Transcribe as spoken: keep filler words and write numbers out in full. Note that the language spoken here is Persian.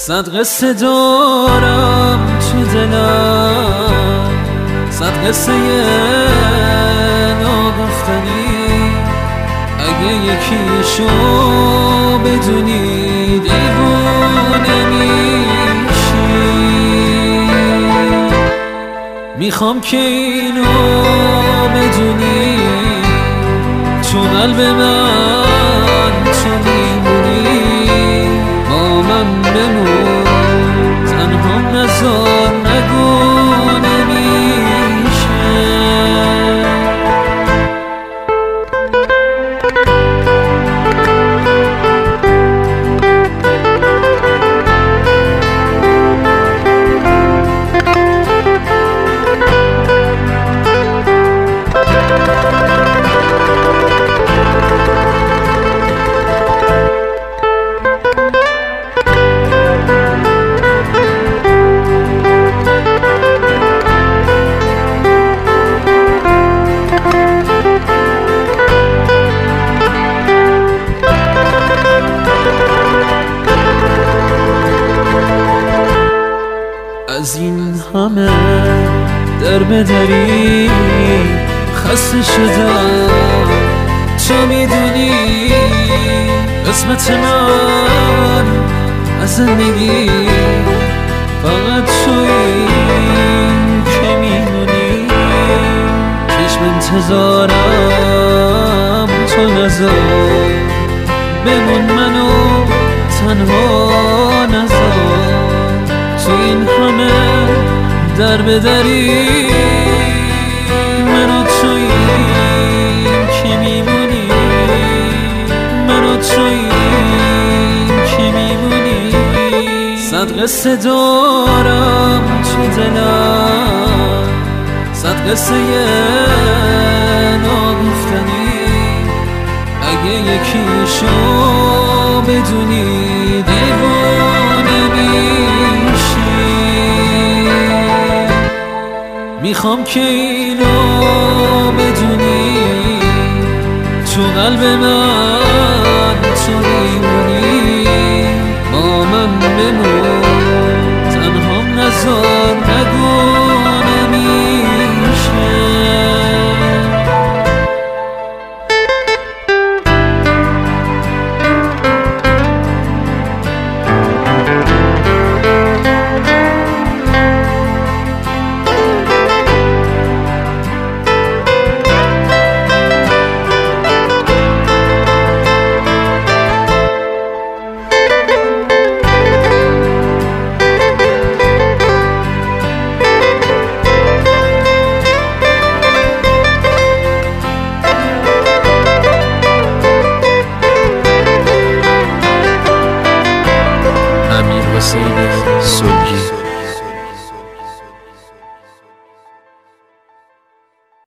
صد قصه دارم تو دلم، صد قصه ناگفتنی. اگه یکیشو بدونی دیوونه میشی. میخوام که اینو بدونی، تو قلب من تو میمونی. با من بمون، تنها نذار، نگو نمیشه. از این همه در بدری خسته شدم. تو میدونی قسمت من از زندگی فقط تویی که میمونی. چشم انتظارم تو نذار، بمون منو تنها نذار. تو این همه در بدری منو تویی که میمونی. منو تویی که میمونی. صد قصه دارم تو دلم، صد قصه ناگفتنی. اگه یکیشو بدونی دیوونه میشی. میخوام که اینو بدونی، تو قلب من تو میمونی. با من بمون، تنها نذار.